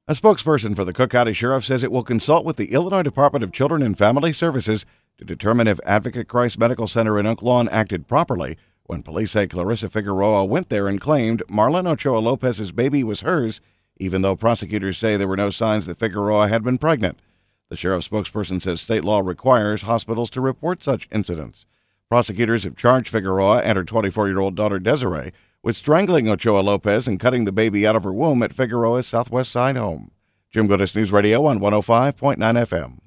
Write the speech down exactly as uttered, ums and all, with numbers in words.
A spokesperson for the Cook County Sheriff says it will consult with the Illinois Department of Children and Family Services to determine if Advocate Christ Medical Center in Oak Lawn acted properly when police say Clarissa Figueroa went there and claimed Marlon Ochoa Lopez's baby was hers, even though prosecutors say there were no signs that Figueroa had been pregnant. The sheriff's spokesperson says state law requires hospitals to report such incidents. Prosecutors have charged Figueroa and her twenty-four-year-old daughter Desiree with strangling Ochoa Lopez and cutting the baby out of her womb at Figueroa's Southwest Side home. Jim Goodis, News Radio on one oh five point nine F M.